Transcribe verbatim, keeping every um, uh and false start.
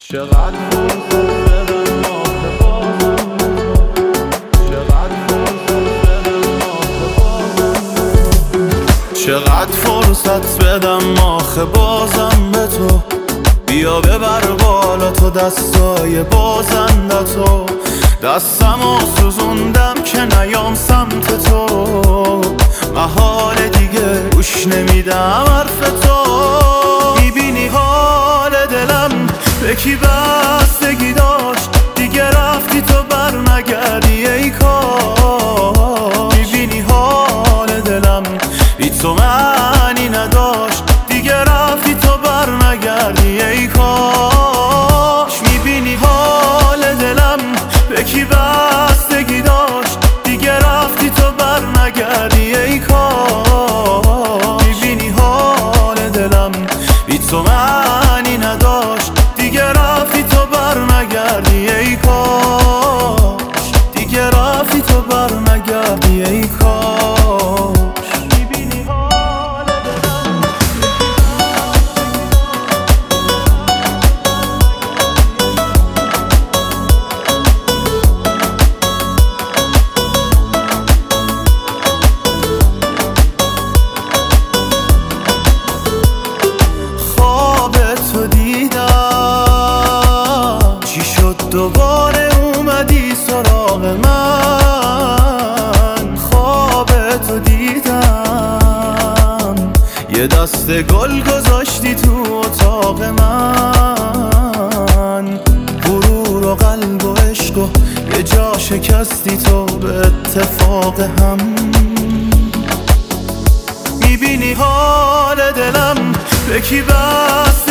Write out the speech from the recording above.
چقدر فرصت بدم آخه بازم به تو، چقدر فرصت بدم آخه بازم به تو، چقدر فرصت بدم آخه بازم به تو. بیا ببر بالا تو دستای بازندتو، دستمو سوزوندم که نیام سمت تو. محال دیگه گوش نمیدم حرف تو. میبینی حال دلم به کی بستگی داشت، دیگه رفتی تو بر نگردی ای کاش. میبینی حال دلم بی تو معنی نداشت، دیگه رفتی تو بر نگردی ای کاش. میبینی حال دلم به کی بستگی داشت، دیگه رفتی تو بر نگردی ای کاش. میبینی حال دلم بی تو معنی نداشت، دیگه رفتی تو بر نگردی ای کاش. دیگه رفتی تو بر نگردی ای کاش. میبینی حال دلم خواب تو دیدم، چی شد دوباره اومدی سراغ من. خواب تو دیدم، یه دست گل گذاشتی تو اتاق من. غرور و قلب و عشق و یه جا شکستی تو به اتفاق هم. میبینی حال دلم به کی بس